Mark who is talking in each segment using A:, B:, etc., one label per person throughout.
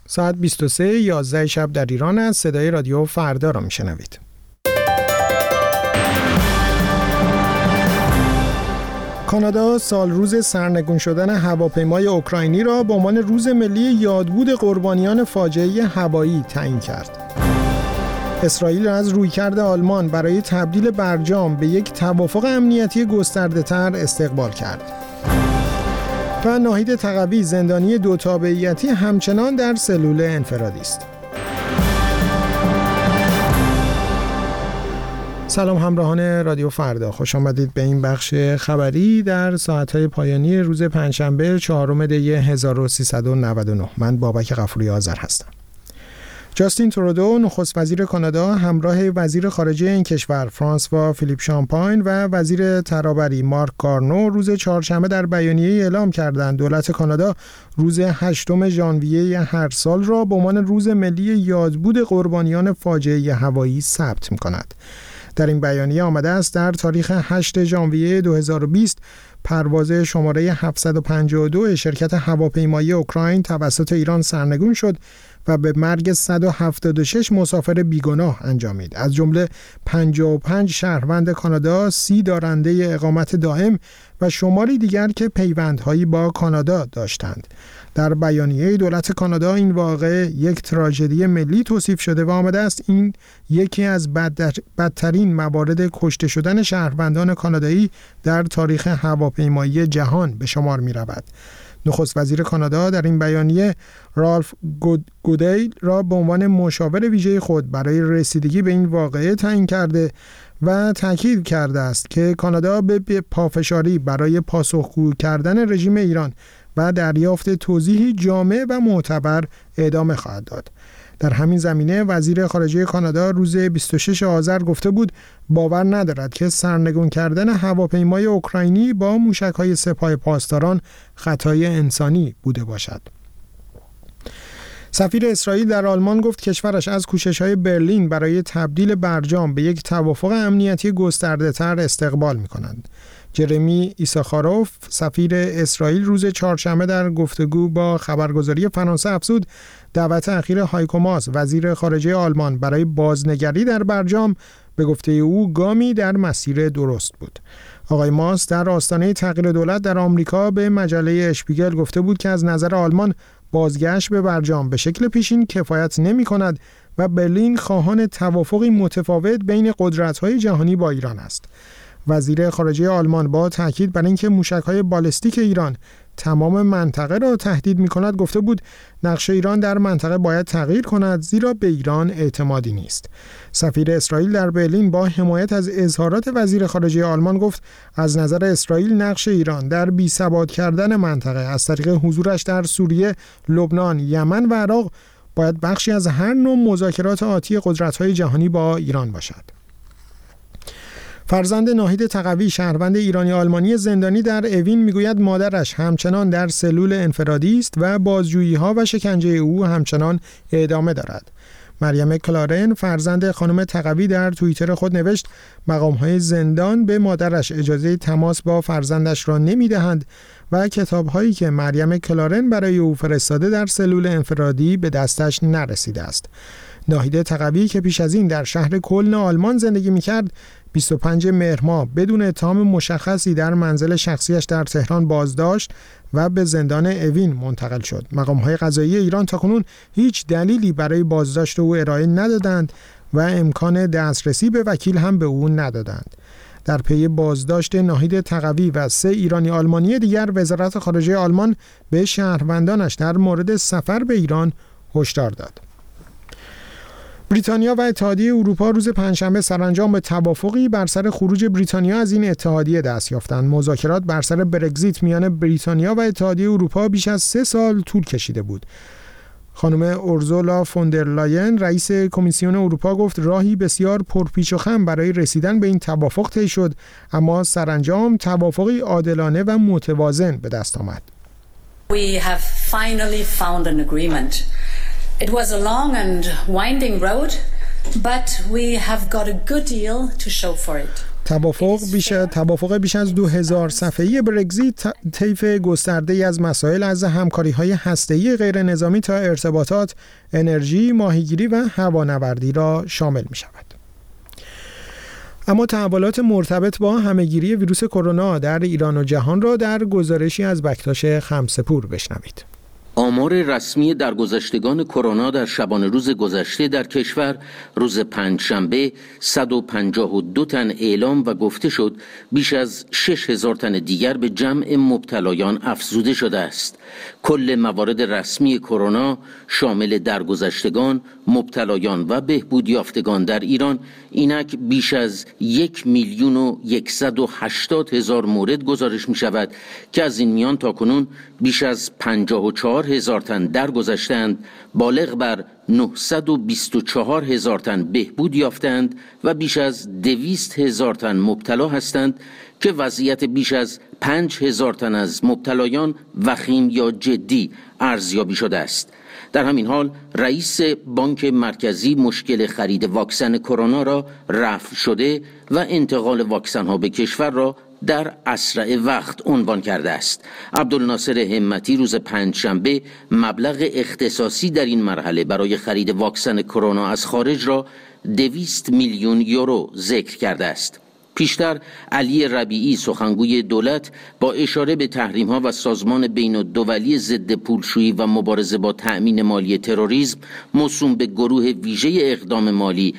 A: ساعت 23:11 شب در ایران است. صدای رادیو فردا را میشنوید. کانادا سال روز سرنگون شدن هواپیمای اوکراینی را به عنوان روز ملی یادبود قربانیان فاجعه هوایی تعیین کرد. اسرائیل از رویکرد آلمان برای تبدیل برجام به یک توافق امنیتی گسترده‌تر استقبال کرد. و ناهید تقوی زندانی دو تابعیتی همچنان در سلول انفرادی است. سلام همراهان رادیو فردا، خوش آمدید به این بخش خبری در ساعت‌های پایانی روز پنجشنبه 4 دی 1399. من بابک غفوری آذر هستم. جاستین ترودو نخست وزیر کانادا همراه وزیر خارجه این کشور فرانسوا فیلیپ شامپاین و وزیر ترابری مارک کارنو روز چهارشنبه در بیانیه اعلام کردند دولت کانادا روز 8 ژانویه هر سال را به عنوان روز ملی یادبود قربانیان فاجعه هوایی ثبت می‌کند. در این بیانیه آمده است در تاریخ 8 ژانویه 2020 پرواز شماره 752 شرکت هواپیمایی اوکراین توسط ایران سرنگون شد و به مرگ 176 مسافر بیگناه انجامید، از جمله 55 شهروند کانادا، 30 دارنده اقامت دائم و شماری دیگر که پیوندهایی با کانادا داشتند. در بیانیه دولت کانادا این واقعه یک تراژدی ملی توصیف شده و آمده است این یکی از بدترین موارد کشته شدن شهروندان کانادایی در تاریخ هواپیمایی جهان به شمار می رود. نخست وزیر کانادا در این بیانیه رالف گودیل را به عنوان مشاور ویژه خود برای رسیدگی به این واقعه تعیین کرده و تاکید کرده است که کانادا به پافشاری برای پاسخگو کردن رژیم ایران و دریافت توضیحی جامع و معتبر ادامه خواهد داد. در همین زمینه وزیر خارجه کانادا روز 26 آذر گفته بود باور ندارد که سرنگون کردن هواپیمای اوکراینی با موشک‌های سپاه پاسداران خطای انسانی بوده باشد. سفیر اسرائیل در آلمان گفت کشورش از کوشش‌های برلین برای تبدیل برجام به یک توافق امنیتی گسترده‌تر استقبال می‌کند. جرمی ایساخاروف سفیر اسرائیل روز چهارشنبه در گفتگو با خبرگزاری فرانسه افزود دعوت اخیر هایکو ماس وزیر خارجه آلمان برای بازنگری در برجام به گفته او گامی در مسیر درست بود. آقای ماس در آستانه تغییر دولت در آمریکا به مجله اشپیگل گفته بود که از نظر آلمان بازگشت به برجام به شکل پیشین کفایت نمی‌کند و برلین خواهان توافقی متفاوت بین قدرت‌های جهانی با ایران است. وزیر خارجه آلمان با تاکید بر اینکه موشک‌های بالستیک ایران تمام منطقه را تهدید می‌کند گفته بود نقش ایران در منطقه باید تغییر کند زیرا به ایران اعتمادی نیست. سفیر اسرائیل در برلین با حمایت از اظهارات وزیر خارجه آلمان گفت از نظر اسرائیل نقش ایران در بی‌ثبات کردن منطقه از طریق حضورش در سوریه، لبنان، یمن و عراق باید بخشی از هر نوع مذاکرات آتی قدرت‌های جهانی با ایران باشد. فرزند ناهید تقوی شهروند ایرانی آلمانی زندانی در اوین میگوید مادرش همچنان در سلول انفرادی است و بازجویی‌ها و شکنجه او همچنان ادامه دارد. مریم کلارن فرزند خانم تقوی در توییتر خود نوشت مقام‌های زندان به مادرش اجازه تماس با فرزندش را نمی‌دهند و کتاب‌هایی که مریم کلارن برای او فرستاده در سلول انفرادی به دستش نرسیده است. ناهید تقوی که پیش از این در شهر کلن آلمان زندگی می‌کرد 25 مهر ماه بدون اتهام مشخصی در منزل شخصیش در تهران بازداشت و به زندان اوین منتقل شد. مقام‌های قضایی ایران تاکنون هیچ دلیلی برای بازداشت او ارائه ندادند و امکان دسترسی به وکیل هم به او ندادند. در پی بازداشت ناهید تقوی و 3 ایرانی آلمانی دیگر وزارت خارجه آلمان به شهروندانش در مورد سفر به ایران هشدار داد. بریتانیا و اتحادیه اروپا روز پنجشنبه سرانجام به توافقی بر سر خروج بریتانیا از این اتحادیه دست یافتند. مذاکرات بر سر برگزیت میان بریتانیا و اتحادیه اروپا بیش از 3 سال طول کشیده بود. خانم اورزولا فوندرلاین رئیس کمیسیون اروپا گفت راهی بسیار پرپیچ و خم برای رسیدن به این توافق طی شد، اما سرانجام توافقی عادلانه و متوازن به دست آمد.
B: We have finally found an agreement. It was a long and winding road, but we have got a good deal to show for it.
A: توافق بیش از 2000 صفحه‌ای برگزیت طیف گسترده‌ای از مسائل از همکاری‌های هسته‌ای غیر نظامی تا ارتباطات، انرژی، ماهیگیری و هوانوردی را شامل می‌شود. اما تحولات مرتبط با همه‌گیری ویروس کرونا در ایران و جهان را در گزارشی از بکتاش خمسه‌پور بشنوید.
C: آمار رسمی درگذشتگان کرونا در شبانه روز گذشته در کشور روز پنجشنبه 152 تن اعلام و گفته شد، بیش از 6000 تن دیگر به جمع مبتلایان افزوده شده است. کل موارد رسمی کرونا شامل درگذشتگان، مبتلایان و بهبود یافتگان در ایران اینک بیش از 1,180,000 مورد گزارش می شود که از این میان تاکنون بیش از 54,000 تن درگذشتند، بالغ بر 924,000 تن بهبود یافتند و بیش از 200,000 تن مبتلا هستند که وضعیت بیش از 5,000 تن از مبتلایان وخیم یا جدی ارزیابی شده است. در همین حال رئیس بانک مرکزی مشکل خرید واکسن کرونا را رفع شده و انتقال واکسن ها به کشور را در اسرع وقت عنوان کرده است. عبدالناصر همتی روز پنجشنبه مبلغ اختصاصی در این مرحله برای خرید واکسن کرونا از خارج را 200 میلیون یورو ذکر کرده است. پیشتر علی ربیعی سخنگوی دولت با اشاره به تحریم‌ها و سازمان بین‌الدولی ضد پولشویی و مبارزه با تأمین مالی تروریسم موسوم به گروه ویژه اقدام مالی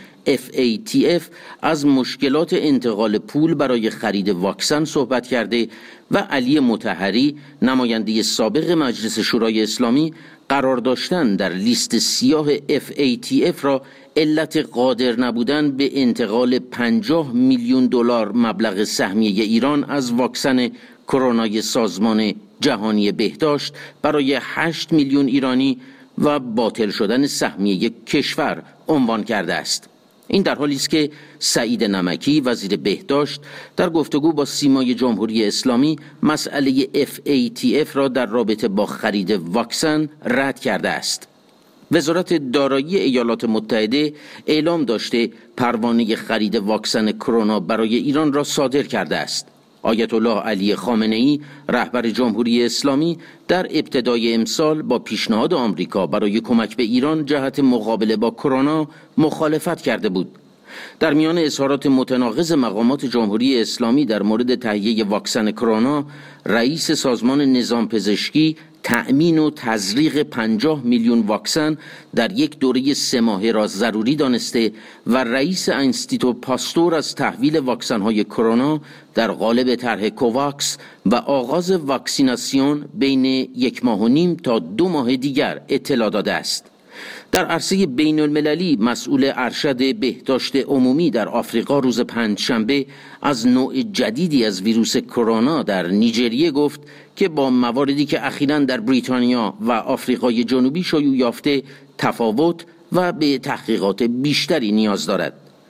C: FATF از مشکلات انتقال پول برای خرید واکسن صحبت کرده و علی مطهری نماینده سابق مجلس شورای اسلامی قرار داشتن در لیست سیاه FATF را علت قادر نبودن به انتقال 50 میلیون دلار مبلغ سهمیه ایران از واکسن کرونای سازمان جهانی بهداشت برای 8 میلیون ایرانی و باطل شدن سهمیه کشور عنوان کرده است. این در حالی است که سعید نمکی وزیر بهداشت در گفتگو با سیمای جمهوری اسلامی مسئله FATF را در رابطه با خرید واکسن رد کرده است. وزارت دارایی ایالات متحده اعلام داشته پروانه خرید واکسن کرونا برای ایران را صادر کرده است. آیت الله علی خامنه‌ای رهبر جمهوری اسلامی در ابتدای امسال با پیشنهاد آمریکا برای کمک به ایران جهت مقابله با کرونا مخالفت کرده بود. در میان اظهارات متناقض مقامات جمهوری اسلامی در مورد تهیه واکسن کرونا، رئیس سازمان نظام پزشکی تأمین و تزریق 50 میلیون واکسن در یک دوره 3 ماهه را ضروری دانسته و رئیس اینستیتو پاستور از تحویل واکسن‌های کرونا در قالب طرح کوواکس و آغاز واکسیناسیون بین 1.5 ماه تا 2 ماه دیگر اطلاع داده است. در عرصه بین المللی مسئول ارشد بهداشت عمومی در آفریقا روز پنجشنبه از نوع جدیدی از ویروس کرونا در نیجریه گفت که با مواردی که اخیراً در بریتانیا و آفریقای جنوبی شیوع یافته تفاوت و به تحقیقات بیشتری نیاز دارد.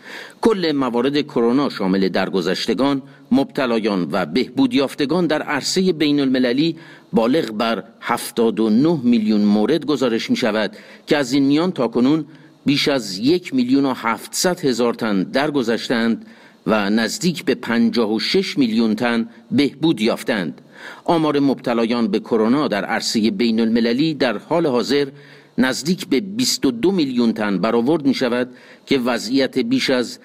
C: کل موارد کرونا شامل درگذشتگان، مبتلایان و بهبود یافتگان در عرصه بین المللی بالغ بر 79 میلیون مورد گزارش می شود که از این میان تاکنون بیش از 1,700,000 تن درگذشتند و نزدیک به 56 میلیون تن بهبود یافتند. آمار مبتلایان به کرونا در عرصه بین المللی در حال حاضر نزدیک به 22 میلیون تن برآورد می شود که وضعیت بیش از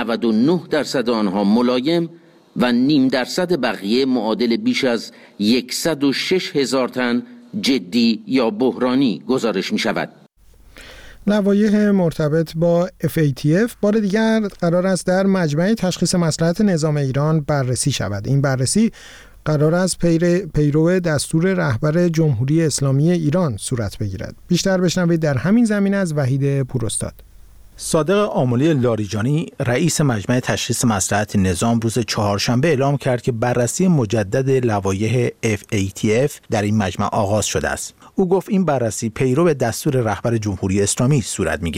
C: 99% آنها ملایم و 0.5% بقیه معادل بیش از 106,000 تن جدی یا بحرانی گزارش می شود.
A: لوایح مرتبط با FATF بار دیگر قرار است در مجمع تشخیص مصلحت نظام ایران بررسی شود. این بررسی قرار است پیرو دستور رهبر جمهوری اسلامی ایران صورت بگیرد. بیشتر بشنوید در همین زمینه از وحید پوراستاد.
D: صادق آملی لاریجانی رئیس مجمع تشخیص مصلحت نظام روز چهارشنبه اعلام کرد که بررسی مجدد لوایح FATF در این مجمع آغاز شده است. او گفت این بررسی پیرو دستور رهبر جمهوری اسلامی صورت می‌گیرد.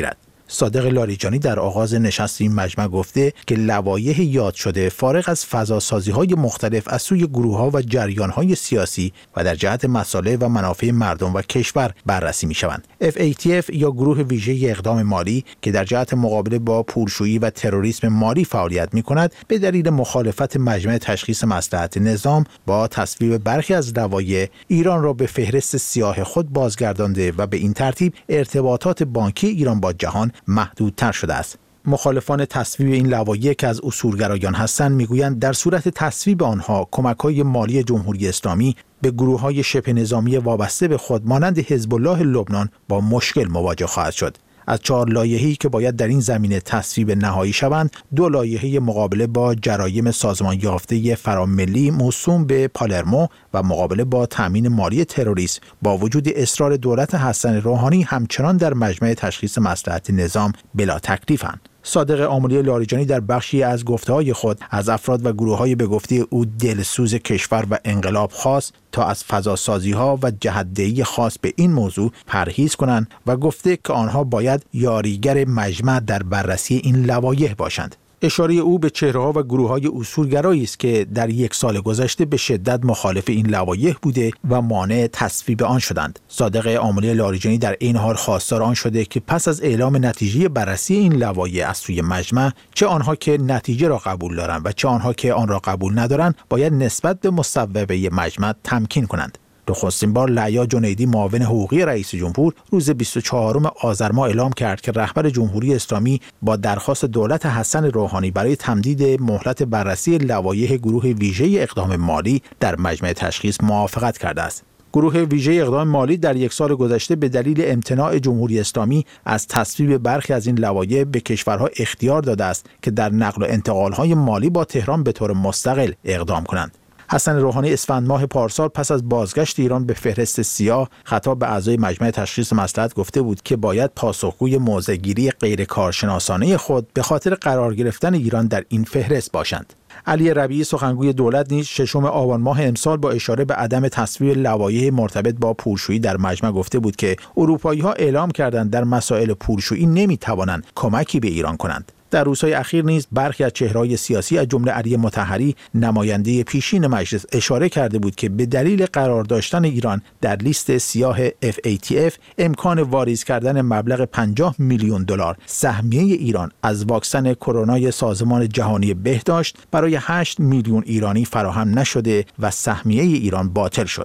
D: صادق لاریجانی در آغاز نشست این مجمع گفته که لوایح یاد شده فارغ از فضاسازی‌های مختلف از سوی گروه‌ها و جریان‌های سیاسی و در جهت مصالح و منافع مردم و کشور بررسی می‌شوند. FATF یا گروه ویژه اقدام مالی که در جهت مقابله با پولشویی و تروریسم مالی فعالیت می‌کند، به دلیل مخالفت مجمع تشخیص مصلحت نظام با تصویب برخی از لوایح ایران را به فهرست سیاه خود بازگردانده و به این ترتیب ارتباطات بانکی ایران با جهان محدودتر شده است. مخالفان تصویب این لوایح که از اصولگرایان هستند میگویند در صورت تصویب آنها کمک‌های مالی جمهوری اسلامی به گروه‌های شبه نظامی وابسته به خود مانند حزب الله لبنان با مشکل مواجه خواهد شد. از 4 لایحه‌ای که باید در این زمینه تصویب نهایی شوند، 2 لایحه مقابله با جرایم سازمان یافته فراملی موسوم به پالرمو و مقابله با تامین مالی تروریسم با وجود اصرار دولت حسن روحانی همچنان در مجمع تشخیص مصلحت نظام بلا تکلیفند. صادق آملی لاریجانی در بخشی از گفته‌های خود از افراد و گروه‌های به گفته او دلسوز کشور و انقلاب خواست تا از فضاسازی‌ها و جهت‌دهی خاص به این موضوع پرهیز کنند و گفته که آنها باید یاریگر مجمع در بررسی این لوایح باشند. اشاره او به چهره‌ها و گروه‌های اصولگرایی است که در 1 سال گذشته به شدت مخالف این لوایح بوده و مانع تصویب آن شدند. صادق آملی لاریجانی در این حال خواستار آن شده که پس از اعلام نتیجه بررسی این لوایح از سوی مجمع، چه آنها که نتیجه را قبول دارند و چه آنها که آن را قبول ندارند، باید نسبت به مصوبه مجمع تمکین کنند. نخستین بار لعیا جنیدی معاون حقوقی رئیس جمهور روز 24 آذر ماه اعلام کرد که رهبر جمهوری اسلامی با درخواست دولت حسن روحانی برای تمدید مهلت بررسی لوایح گروه ویژه اقدام مالی در مجمع تشخیص موافقت کرده است. گروه ویژه اقدام مالی در 1 سال گذشته به دلیل امتناع جمهوری اسلامی از تصویب برخی از این لوایح به کشورها اختیار داده است که در نقل و انتقال‌های مالی با تهران به طور مستقل اقدام کنند. حسن روحانی اسفند ماه پارسال پس از بازگشت ایران به فهرست سیاه خطاب به اعضای مجمع تشخیص مصلحت گفته بود که باید پاسخگوی موضع‌گیری غیر کارشناسانه خود به خاطر قرار گرفتن ایران در این فهرست باشند. علی ربیعی سخنگوی دولت نیز 6 آبان ماه امسال با اشاره به عدم تصویب لوایح مرتبط با پولشویی در مجمع گفته بود که اروپایی‌ها اعلام کردند در مسائل پولشویی نمی‌توانند کمکی به ایران کنند. در روزهای اخیر نیز برخی از چهره‌های سیاسی از جمله علی مطهری نماینده پیشین مجلس اشاره کرده بود که به دلیل قرار داشتن ایران در لیست سیاه FATF امکان واریز کردن مبلغ 50 میلیون دلار سهمیه ایران از واکسن کرونای سازمان جهانی بهداشت برای 8 میلیون ایرانی فراهم نشده و سهمیه ایران باطل شد.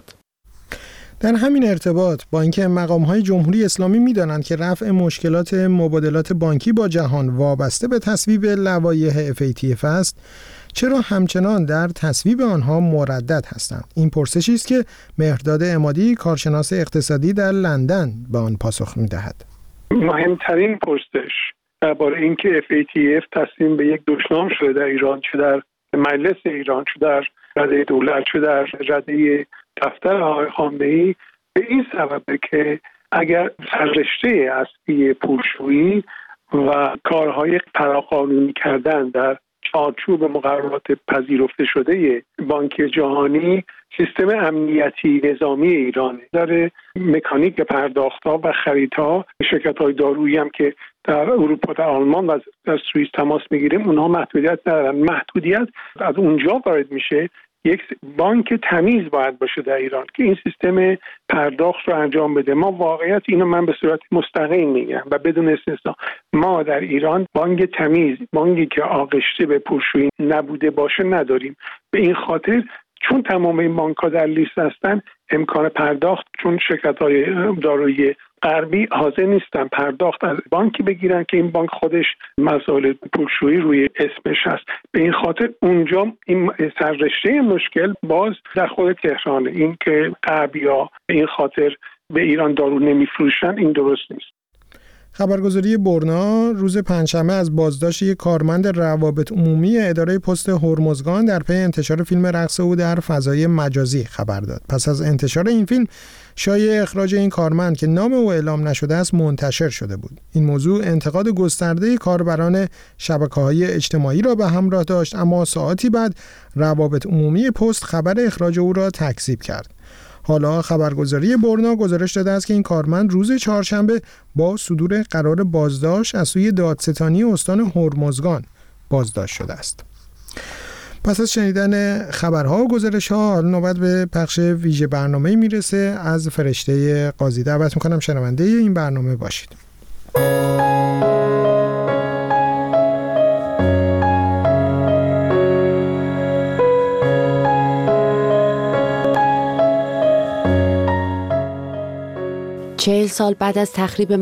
A: در همین ارتباط با اینکه مقام‌های جمهوری اسلامی می‌دانند که رفع مشکلات مبادلات بانکی با جهان وابسته به تصویب لوایح FATF است، چرا همچنان در تصویب آنها مردد هستند؟ این پرسشی است که مهرداد عمادی کارشناس اقتصادی در لندن به آن پاسخ می‌دهد.
E: مهمترین پرسش درباره اینکه FATF تصمیم به یک دشنام شده در ایران، چه در مجلس ایران، چه در رده دولت، چه در رده دفتر آقای خامنه‌ای، به این سببه که اگر سررشته اصلی پولشویی و کارهای فراقانونی کردن در چارچوب مقررات پذیرفته شده بانک جهانی سیستم امنیتی نظامی ایران در مکانیک پرداخت‌ها و خریدها، شرکت‌های دارویی هم که در اروپا، در آلمان و در سوئیس تماس می‌گیریم، اونها محدودیت ندارن. محدودیت از اونجا وارد میشه یک بانک تمیز باید باشه در ایران که این سیستم پرداخت رو انجام بده. ما واقعیت اینو من به صورت مستقیم میگم و بدون استثنا، ما در ایران بانک تمیز، بانکی که آغشته به پولشویی نبوده باشه نداریم. به این خاطر چون تمام این بانک‌ها در لیست هستن، امکان پرداخت، چون شرکت‌های دارویی غربی حاضر نیستن پرداخت از بانکی بگیرن که این بانک خودش مسائل پولشویی روی اسمش هست. به این خاطر اونجا این سررشته مشکل باز در خود تهرانه. این که غربی‌ها به این خاطر به ایران دارو نمیفروشن، این درست نیست.
A: خبرگزاری برنا روز پنجشنبه از بازداشت یک کارمند روابط عمومی اداره پست هرمزگان در پی انتشار فیلم رقص او در فضای مجازی خبر داد. پس از انتشار این فیلم، شایعه اخراج این کارمند که نام او اعلام نشده است منتشر شده بود. این موضوع انتقاد گسترده کاربران شبکه‌های اجتماعی را به همراه داشت، اما ساعتی بعد روابط عمومی پست خبر اخراج او را تکذیب کرد. حالا خبرگزاری برنا گزارش داده است که این کارمند روز چهارشنبه با صدور قرار بازداشت از سوی دادستانی استان هرمزگان بازداشت شده است. پس از شنیدن خبرها و گزارش‌ها نوبت به پخش ویژه برنامه میرسه. از فرشته قاضی دعوت میکنم شنونده این برنامه باشید.
F: چهل سال بعد از تخریب